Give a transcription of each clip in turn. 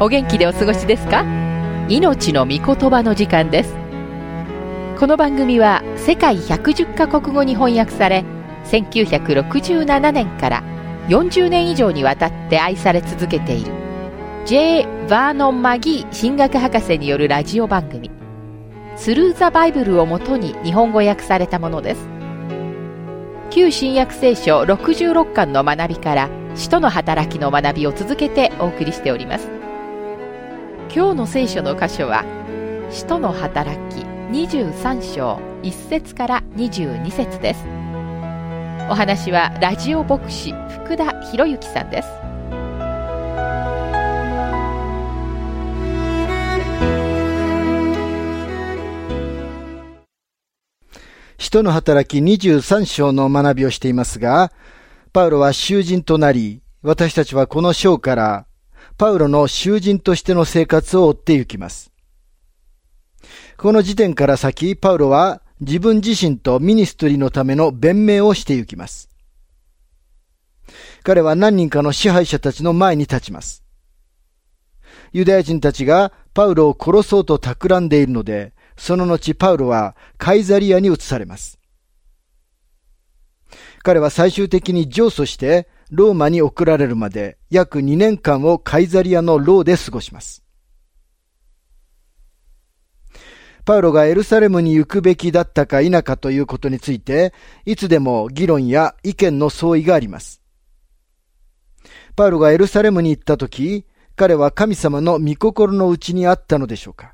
お元気でお過ごしですか？命の御言葉の時間です。この番組は世界110カ国語に翻訳され、1967年から40年以上にわたって愛され続けている J. バーノン・マギー神学博士によるラジオ番組、スルー・ザ・バイブルをもとに日本語訳されたものです。旧新約聖書66巻の学びから使徒の働きの学びを続けてお送りしております。今日の聖書の箇所は使徒の働き23章1節から22節です。お話はラジオ牧師福田博之さんです。 使徒の働き23章の学びをしていますが、パウロは囚人となり、私たちはこの章からパウロの囚人としての生活を追って行きます。この時点から先、パウロは自分自身とミニストリーのための弁明をして行きます。彼は何人かの支配者たちの前に立ちます。ユダヤ人たちがパウロを殺そうと企んでいるので、その後パウロはカイザリアに移されます。彼は最終的に上訴してローマに送られるまで約2年間をカイザリアの牢で過ごします。パウロがエルサレムに行くべきだったか否かということについて、いつでも議論や意見の相違があります。パウロがエルサレムに行ったとき、彼は神様の御心のうちにあったのでしょうか？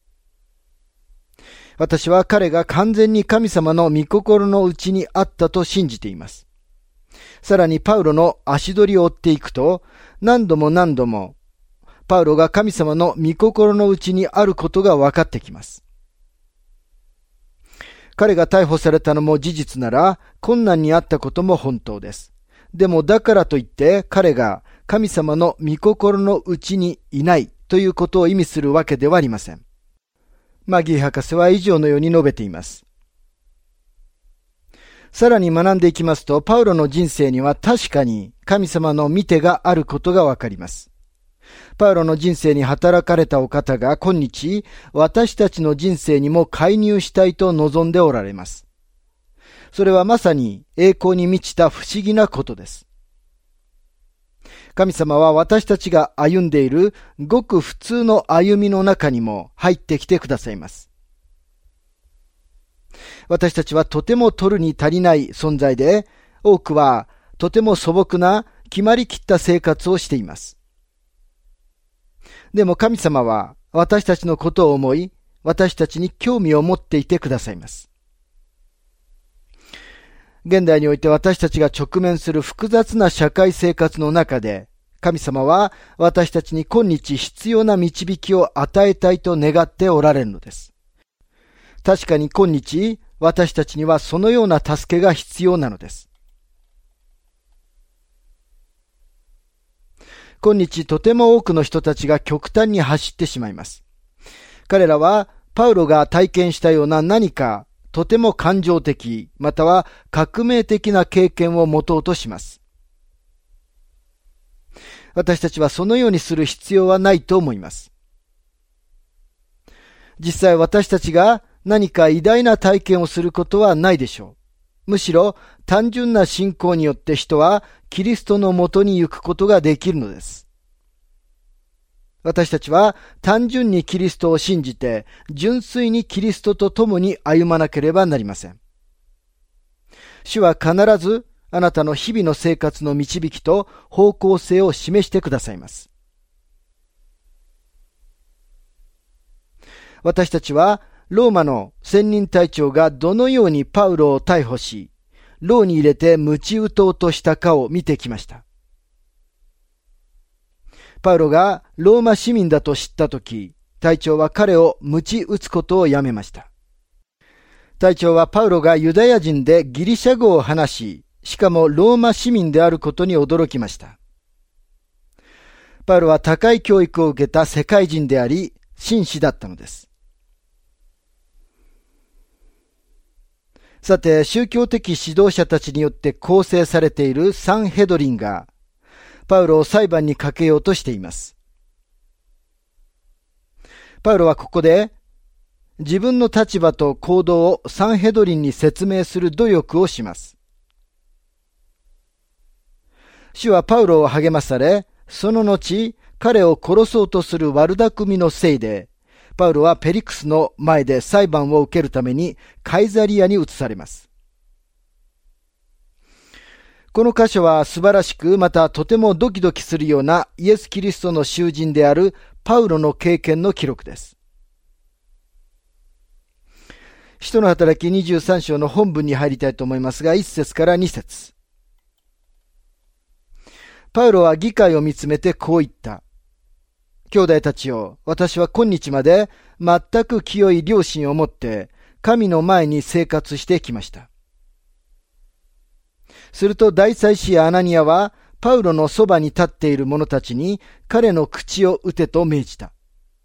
私は彼が完全に神様の御心のうちにあったと信じています。さらにパウロの足取りを追っていくと、何度もパウロが神様の御心のうちにあることが分かってきます。彼が逮捕されたのも事実なら、困難にあったことも本当です。でもだからといって彼が神様の御心のうちにいないということを意味するわけではありません。マギー博士は以上のように述べています。さらに学んでいきますと、パウロの人生には確かに神様の御手があることがわかります。パウロの人生に働かれたお方が今日、私たちの人生にも介入したいと望んでおられます。それはまさに栄光に満ちた不思議なことです。神様は私たちが歩んでいるごく普通の歩みの中にも入ってきてくださいます。私たちはとても取るに足りない存在で、多くはとても素朴な決まりきった生活をしています。でも神様は私たちのことを思い、私たちに興味を持っていてくださいます。現代において私たちが直面する複雑な社会生活の中で、神様は私たちに今日必要な導きを与えたいと願っておられるのです。確かに今日、私たちにはそのような助けが必要なのです。今日とても多くの人たちが極端に走ってしまいます。彼らはパウロが体験したような何かとても感情的、または革命的な経験を持とうとします。私たちはそのようにする必要はないと思います。実際私たちが何か偉大な体験をすることはないでしょう。むしろ単純な信仰によって人はキリストのもとに行くことができるのです。私たちは単純にキリストを信じて純粋にキリストと共に歩まなければなりません。主は必ずあなたの日々の生活の導きと方向性を示してくださいます。私たちはローマの専任隊長がどのようにパウロを逮捕し、牢に入れて鞭打とうとしたかを見てきました。パウロがローマ市民だと知ったとき、隊長は彼を鞭打つことをやめました。隊長はパウロがユダヤ人でギリシャ語を話し、しかもローマ市民であることに驚きました。パウロは高い教育を受けた世界人であり、紳士だったのです。さて、宗教的指導者たちによって構成されているサンヘドリンが、パウロを裁判にかけようとしています。 パウロはここで自分の立場と行動をサンヘドリンに説明する努力をします。主はパウロを励まされ、その後、彼を殺そうとする悪巧みのせいで、パウロはペリクスの前で裁判を受けるためにカイザリアに移されます。この箇所は素晴らしく、またとてもドキドキするようなイエス・キリストの囚人であるパウロの経験の記録です。使徒の働き23章の本文に入りたいと思いますが、1節から2節。パウロは議会を見つめてこう言った。兄弟たちよ、私は今日まで全く清い良心を持って神の前に生活してきました。すると大祭司アナニアはパウロのそばに立っている者たちに彼の口を打てと命じた。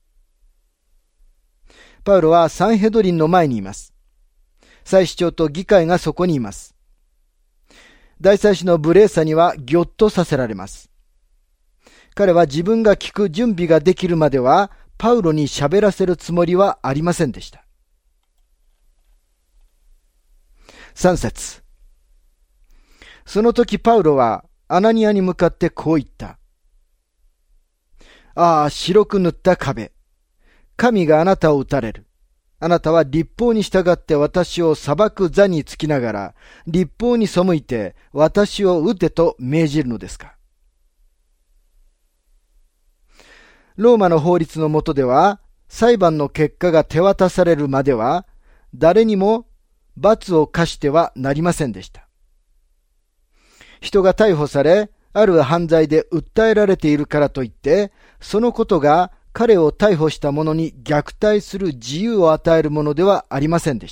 パウロはサンヘドリンの前にいます。祭司長と議会がそこにいます。大祭司の無礼さにはぎょっとさせられます。彼は自分が聞く準備ができるまではパウロに喋らせるつもりはありませんでした。3節。その時パウロはアナニアに向かってこう言った。ああ、白く塗った壁。神があなたを撃たれる。あなたは律法に従って私を裁く座につきながら、律法に背いて私を撃てと命じるのですか。ローマの法律の下では、裁判の結果が手渡されるまでは、誰にも罰を課してはなりませんでした。人が逮捕され、ある犯罪で訴えられているからといって、そのことが彼を逮捕した者に虐待する自由を与えるものではありませんでした。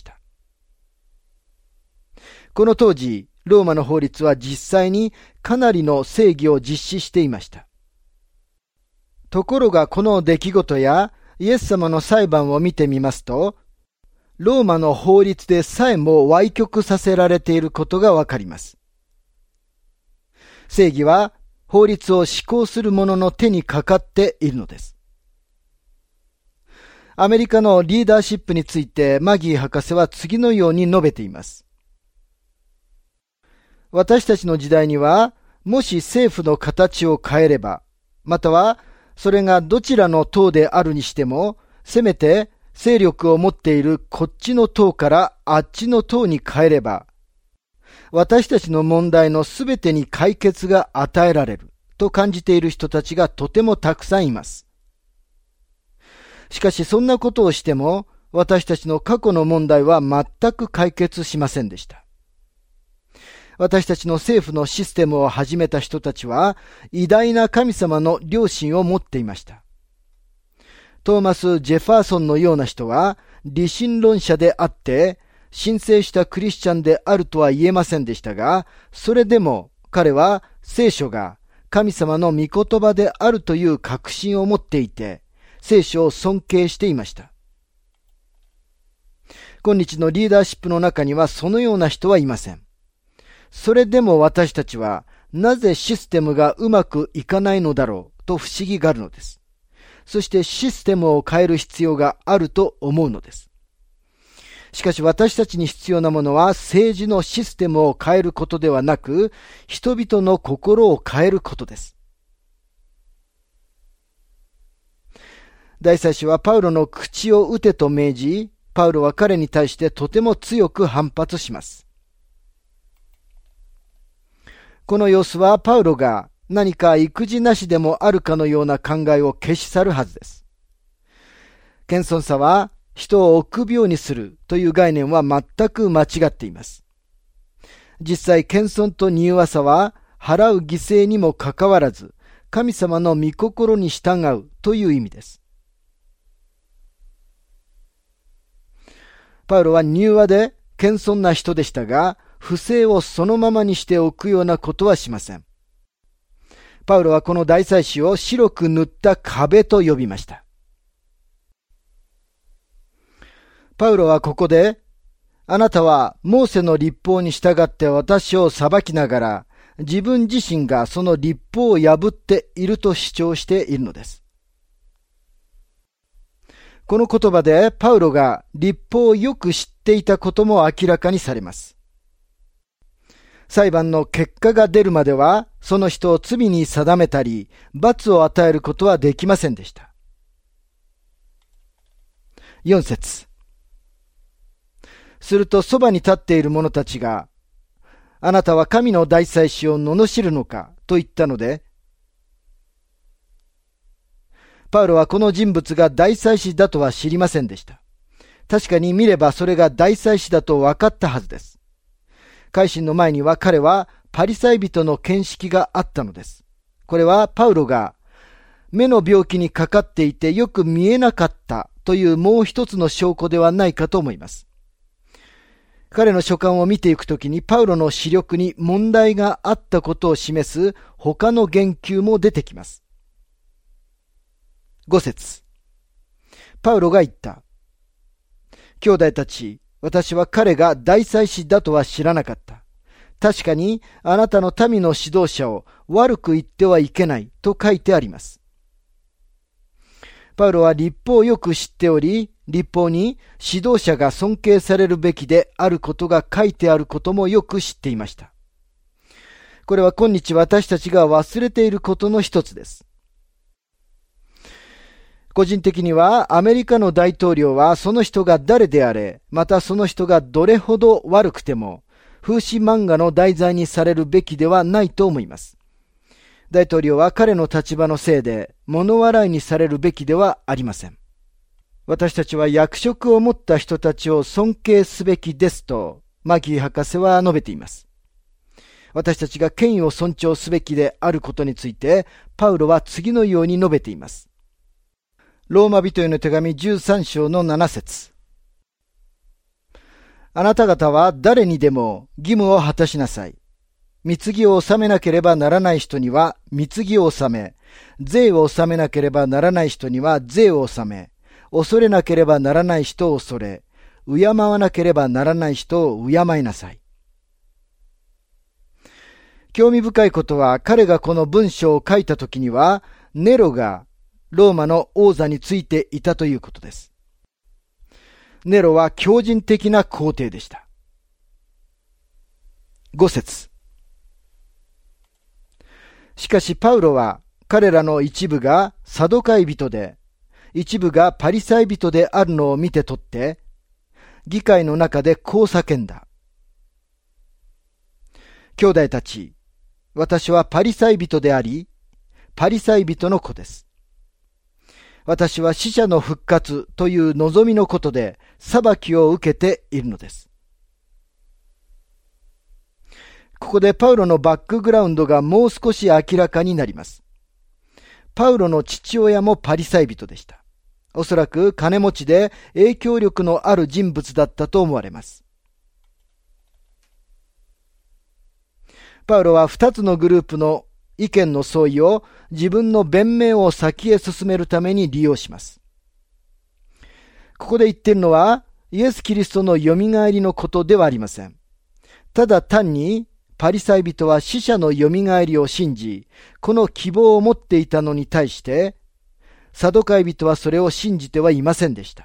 この当時、ローマの法律は実際にかなりの正義を実施していました。ところがこの出来事やイエス様の裁判を見てみますと、ローマの法律でさえも歪曲させられていることがわかります。正義は法律を施行する者の手にかかっているのです。アメリカのリーダーシップについてマギー博士は次のように述べています。私たちの時代には、もし政府の形を変えれば、またはそれがどちらの党であるにしても、せめて勢力を持っているこっちの党からあっちの党に変えれば、私たちの問題のすべてに解決が与えられると感じている人たちがとてもたくさんいます。しかしそんなことをしても、私たちの過去の問題は全く解決しませんでした。私たちの政府のシステムを始めた人たちは、偉大な神様の良心を持っていました。トーマス・ジェファーソンのような人は、理心論者であって、申請したクリスチャンであるとは言えませんでしたが、それでも彼は聖書が神様の御言葉であるという確信を持っていて、聖書を尊敬していました。今日のリーダーシップの中にはそのような人はいません。それでも私たちはなぜシステムがうまくいかないのだろうと不思議があるのです。そしてシステムを変える必要があると思うのです。しかし私たちに必要なものは政治のシステムを変えることではなく、人々の心を変えることです。大祭司はパウロの口を打てと命じ、パウロは彼に対してとても強く反発します。この様子はパウロが何か育児なしでもあるかのような考えを消し去るはずです。謙遜さは人を臆病にするという概念は全く間違っています。実際謙遜と柔和さは払う犠牲にもかかわらず神様の御心に従うという意味です。パウロは柔和で謙遜な人でしたが、不正をそのままにしておくようなことはしません。パウロはこの大祭司を白く塗った壁と呼びました。パウロはここで、あなたはモーセの律法に従って私を裁きながら、自分自身がその律法を破っていると主張しているのです。 この言葉でパウロが律法をよく知っていたことも明らかにされます。裁判の結果が出るまでは、その人を罪に定めたり、罰を与えることはできませんでした。4節。するとそばに立っている者たちが、あなたは神の大祭司を罵るのかと言ったので、パウロはこの人物が大祭司だとは知りませんでした。確かに見ればそれが大祭司だと分かったはずです。改心の前には彼はパリサイ人の見識があったのです。これはパウロが目の病気にかかっていてよく見えなかったというもう一つの証拠ではないかと思います。彼の書簡を見ていくときにパウロの視力に問題があったことを示す他の言及も出てきます。5節。パウロが言った。兄弟たち、私は彼が大祭司だとは知らなかった。確かにあなたの民の指導者を悪く言ってはいけないと書いてあります。パウロは律法をよく知っており、律法に指導者が尊敬されるべきであることが書いてあることもよく知っていました。これは今日私たちが忘れていることの一つです。個人的にはアメリカの大統領はその人が誰であれ、またその人がどれほど悪くても、風刺漫画の題材にされるべきではないと思います。大統領は彼の立場のせいで物笑いにされるべきではありません。私たちは役職を持った人たちを尊敬すべきですと、マギー博士は述べています。私たちが権威を尊重すべきであることについて、パウロは次のように述べています。ローマ人への手紙13章の7節。あなた方は誰にでも義務を果たしなさい。貢ぎを納めなければならない人には貢ぎを納め、税を納めなければならない人には税を納め、恐れなければならない人を恐れ、敬わなければならない人を敬いなさい。興味深いことは、彼がこの文章を書いたときには、ネロがローマの王座についていたということです。ネロは強靭的な皇帝でした。5節。しかしパウロは彼らの一部がサドカイ人で、一部がパリサイ人であるのを見て取って、議会の中でこう叫んだ。兄弟たち、私はパリサイ人であり、パリサイ人の子です。私は死者の復活という望みのことで裁きを受けているのです。ここでパウロのバックグラウンドがもう少し明らかになります。パウロの父親もパリサイ人でした。おそらく金持ちで影響力のある人物だったと思われます。パウロは2つのグループの意見の相違を自分の弁明を先へ進めるために利用します。ここで言っているのはイエス・キリストのよみがえりのことではありません。ただ単にパリサイ人は死者のよみがえりを信じ、この希望を持っていたのに対して、サドカイ人はそれを信じてはいませんでした。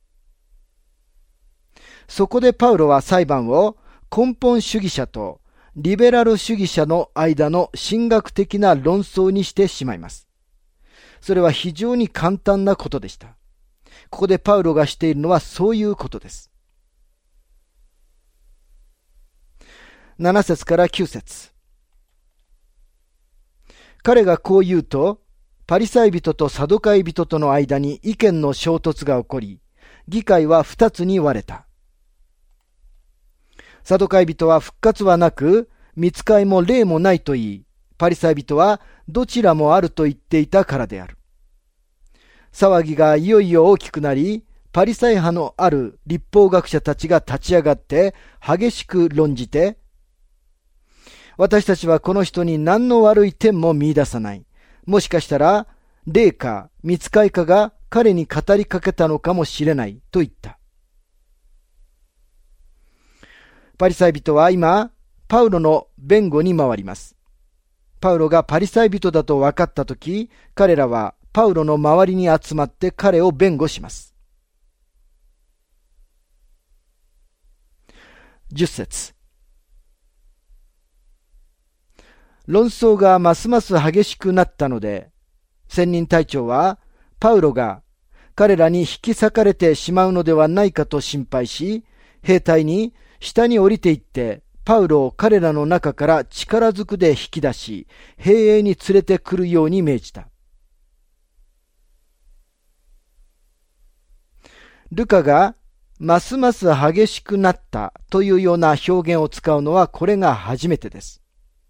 そこでパウロは裁判を根本主義者とリベラル主義者の間の神学的な論争にしてしまいます。それは非常に簡単なことでした。ここでパウロがしているのはそういうことです。7節から9節。彼がこう言うと、パリサイ人とサドカイ人との間に意見の衝突が起こり、議会は2つに割れた。サドカイ人は復活はなく、御使いも霊もないと言い、パリサイ人はどちらもあると言っていたからである。騒ぎがいよいよ大きくなり、パリサイ派のある律法学者たちが立ち上がって激しく論じて、私たちはこの人に何の悪い点も見出さない。もしかしたら、霊か御使いかが彼に語りかけたのかもしれないと言った。パリサイ人は今、パウロの弁護に回ります。パウロがパリサイ人だと分かったとき、彼らはパウロの周りに集まって彼を弁護します。 10節。論争がますます激しくなったので、千人隊長はパウロが彼らに引き裂かれてしまうのではないかと心配し、兵隊に下に降りていってパウロを彼らの中から力ずくで引き出し、兵営に連れてくるように命じた。ルカがますます激しくなったというような表現を使うのはこれが初めてです。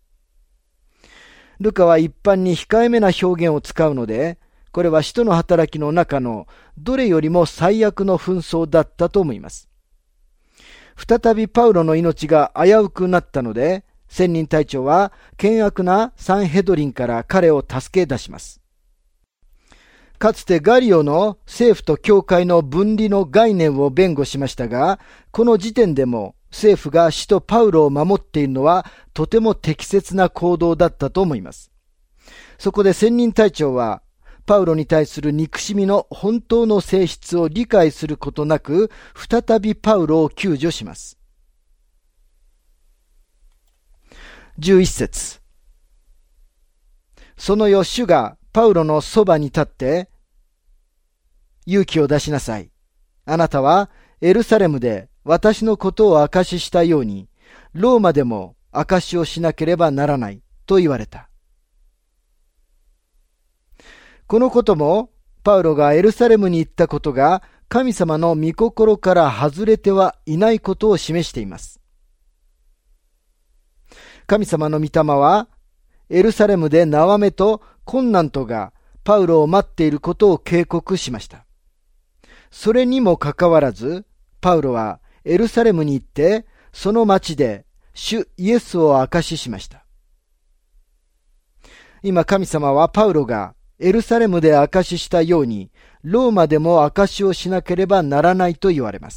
ルカは一般に控えめな表現を使うので、これは使徒の働きの中のどれよりも最悪の紛争だったと思います。再びパウロの命が危うくなったので、千人隊長は険悪なサンヘドリンから彼を助け出します。かつてガリオの政府と教会の分離の概念を弁護しましたが、この時点でも政府が使徒パウロを守っているのはとても適切な行動だったと思います。そこで千人隊長はパウロに対する憎しみの本当の性質を理解することなく、再びパウロを救助します。11節。その夜主がパウロのそばに立って、勇気を出しなさい。あなたはエルサレムで私のことを証ししたように、ローマでも証しをしなければならないと言われた。このことも、パウロがエルサレムに行ったことが神様の御心から外れてはいないことを示しています。神様の御霊は、エルサレムで縄目と困難とがパウロを待っていることを警告しました。それにもかかわらず、パウロはエルサレムに行って、その町で主イエスを証ししました。今神様はパウロがエルサレムで証ししたように、ローマでも証しをしなければならないと言われます。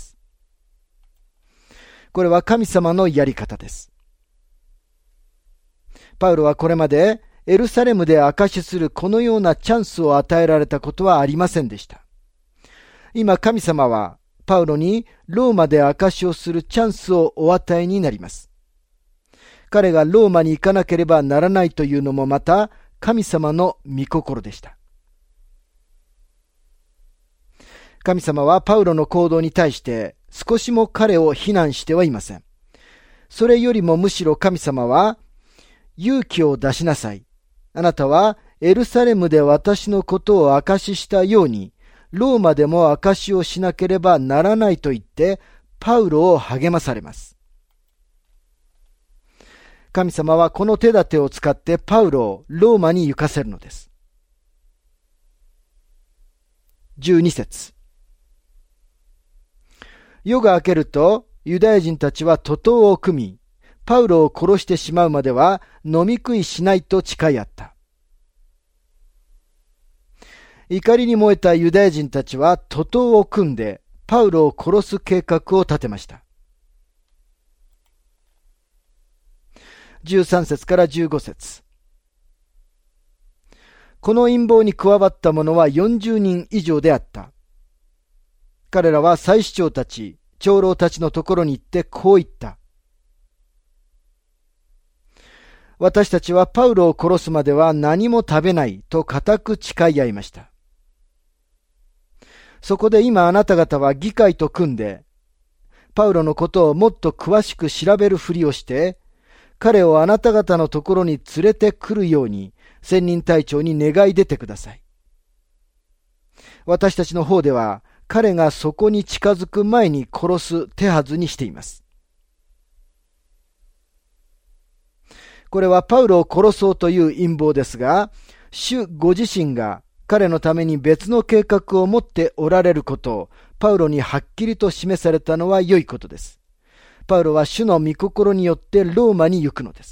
これは神様のやり方です。パウロはこれまでエルサレムで証しするこのようなチャンスを与えられたことはありませんでした。今神様はパウロにローマで証しをするチャンスをお与えになります。彼がローマに行かなければならないというのもまた神様の御心でした。神様はパウロの行動に対して少しも彼を非難してはいません。それよりもむしろ神様は、勇気を出しなさい。あなたはエルサレムで私のことを証ししたように、ローマでも証しをしなければならないと言って、パウロを励まされます。神様はこの手立てを使ってパウロをローマに行かせるのです。12節。夜が明けるとユダヤ人たちは徒党を組み、パウロを殺してしまうまでは飲み食いしないと誓い合った。怒りに燃えたユダヤ人たちは徒党を組んでパウロを殺す計画を立てました。13節から15節。この陰謀に加わった者は40人以上であった。彼らは祭司長たち、長老たちのところに行ってこう言った。私たちはパウロを殺すまでは何も食べないと固く誓い合いました。そこで今あなた方は議会と組んで、パウロのことをもっと詳しく調べるふりをして、彼をあなた方のところに連れてくるように、千人隊長に願い出てください。私たちの方では、彼がそこに近づく前に殺す手はずにしています。これはパウロを殺そうという陰謀ですが、主ご自身が彼のために別の計画を持っておられることをパウロにはっきりと示されたのは良いことです。パウロは主の御心によってローマに行くのです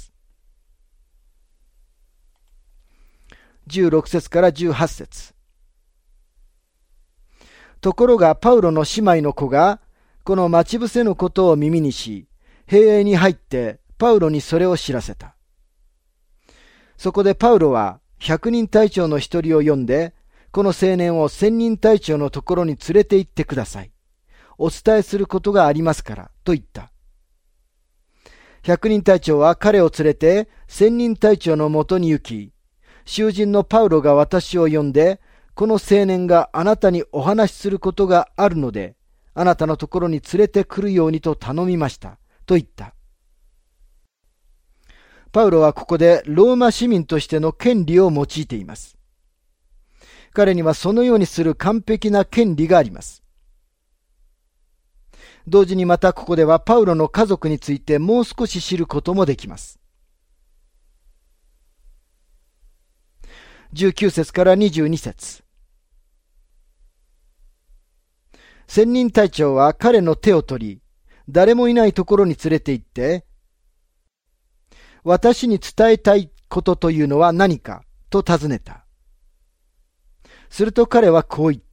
。16節から18節。ところがパウロの姉妹の子がこの待ち伏せのことを耳にし、兵営に入ってパウロにそれを知らせた。そこでパウロは100人隊長の一人を呼んで、この青年を1000人隊長のところに連れて行ってください。お伝えすることがありますから、と言った。 百人隊長は彼を連れて千人隊長のもとに行き、囚人のパウロが私を呼んで、この青年があなたにお話しすることがあるので、あなたのところに連れてくるようにと頼みました、と言った。パウロはここでローマ市民としての権利を用いています。彼にはそのようにする完璧な権利があります。同時にまたここではパウロの家族についてもう少し知ることもできます。19節から22節。千人隊長は彼の手を取り、誰もいないところに連れて行って、私に伝えたいことというのは何かと尋ねた。すると彼はこう言った。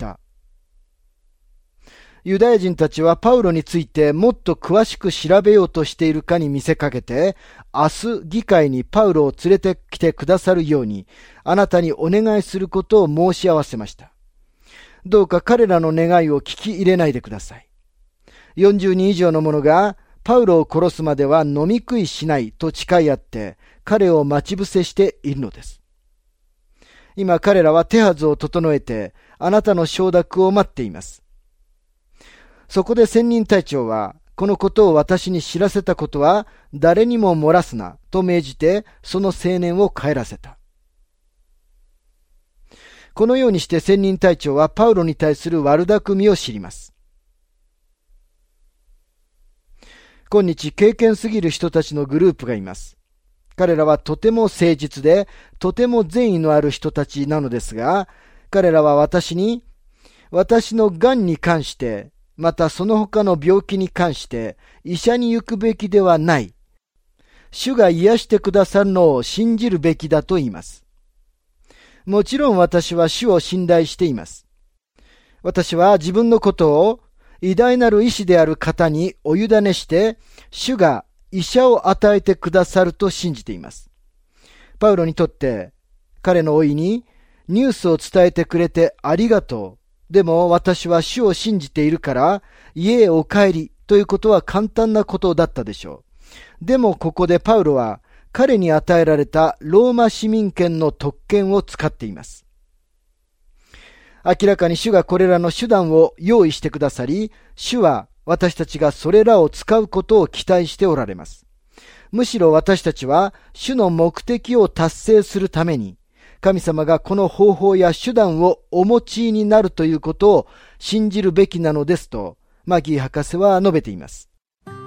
ユダヤ人たちはパウロについてもっと詳しく調べようとしているかに見せかけて、明日議会にパウロを連れてきてくださるように、あなたにお願いすることを申し合わせました。どうか彼らの願いを聞き入れないでください。40人以上の者がパウロを殺すまでは飲み食いしないと誓い合って、彼を待ち伏せしているのです。今彼らは手はずを整えて、あなたの承諾を待っています。そこで千人隊長は、このことを私に知らせたことは誰にも漏らすなと命じて、その青年を帰らせた。このようにして千人隊長はパウロに対する悪巧みを知ります。今日敬虔すぎる人たちのグループがいます。彼らはとても誠実で、とても善意のある人たちなのですが、彼らは私の癌に関して、またその他の病気に関して、医者に行くべきではない。主が癒してくださるのを信じるべきだと言います。もちろん私は主を信頼しています。私は自分のことを偉大なる医師である方にお委ねして、主が医者を与えてくださると信じています。パウロにとって、彼の甥にニュースを伝えてくれてありがとう。でも私は主を信じているから家へお帰りということは簡単なことだったでしょう。でもここでパウロは彼に与えられたローマ市民権の特権を使っています。明らかに主がこれらの手段を用意してくださり、主は私たちがそれらを使うことを期待しておられます。むしろ私たちは主の目的を達成するために、神様がこの方法や手段をお用いになるということを信じるべきなのですと、マギー博士は述べています。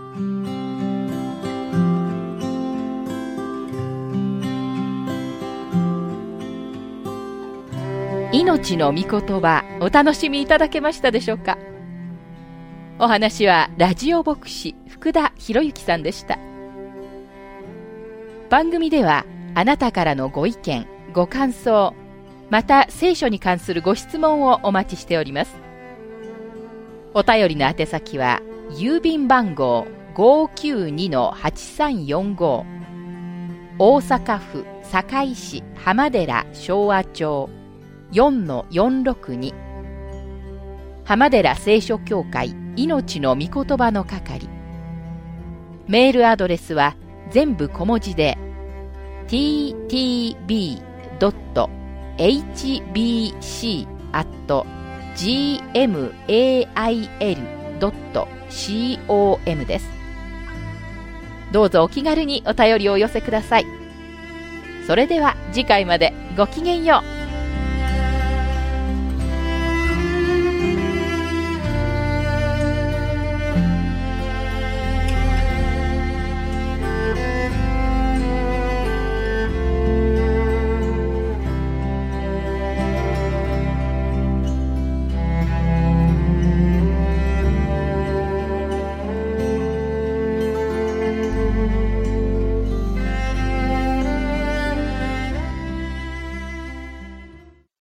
命の御言葉、お楽しみいただけましたでしょうか。お話はラジオ牧師福田博之さんでした。番組ではあなたからのご意見、ご感想、また聖書に関するご質問をお待ちしております。お便りの宛先は郵便番号 592-8345 大阪府堺市浜寺昭和町4-462 浜寺聖書協会命の御言葉の係。メールアドレスは全部小文字で ttb.hbc@gmail.com です。どうぞお気軽にお便りをお寄せください。それでは次回までごきげんよう。